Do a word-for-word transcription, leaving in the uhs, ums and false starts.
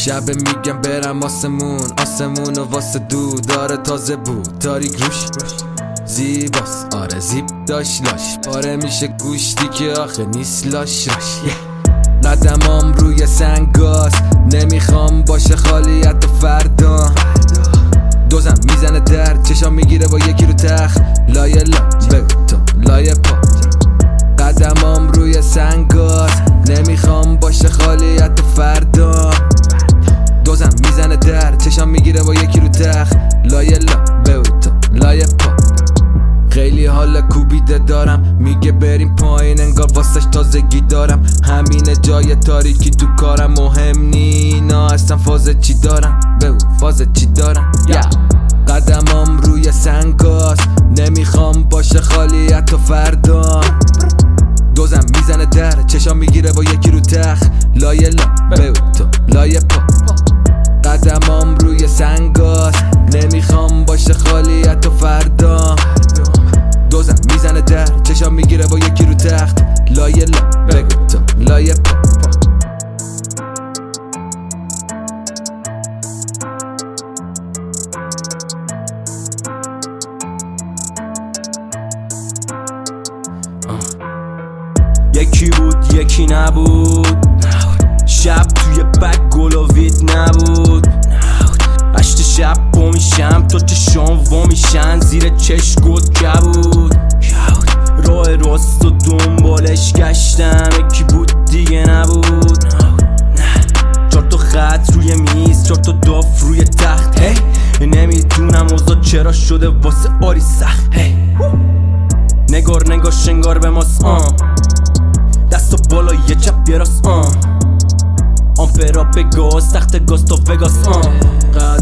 شب میگم برم آسمون، آسمون و واسه دو داره تازه بود تاریک روش زیباست، آره زیب داشت لاش پاره میشه گوشتی که آخه نیست لاش راش قدمام روی سنگاست، نمیخوام باشه خالیت و فردا دوزم میزنه در چشام میگیره با یکی رو تخت لایه لا بگو لایه پا قدمام روی سنگاست، نمیخوام باشه خالیت و فردا دوزم میزنه در چشام میگیره با یکی رو تخت لایه لا بگو لایه پا خیلی حال کوبیده دارم، میگه بریم پایین انگار واسش تازگی دارم، همینه جای تاریکی تو کارم مهم نی اینا اصلا فاز چی دارم بگو فاز چی دارم yeah. قدمام روی سنگاست، نمیخوام باشه خالیت و فردا دوزم میزنه در چشام میگیره با یکی رو تخت لایه لا بگو تو لایه پا قدمام روی سنگاست، نمیخوام باشه خالیت و فردا دوزم میزنه در چشام میگیره با یکی رو تخت لایه لا بگو تو لایه پا یکی بود یکی نبود، شب توی بک گلووید نبود، هشت شب با میشم تا چشام وا میشن زیر چشگوت کبود، راه راست و دنبالش گشتم یکی بود دیگه نبود، چار تا خط روی میز چار تا داف روی تخت هی نمیدونم اوضاع چرا شده واسه آری سخت هی نگار نگار شنگار به ماست آن دست و بالا یه چپ یه راست آن آمپرا به گاز تخت گاز تا وگاس آن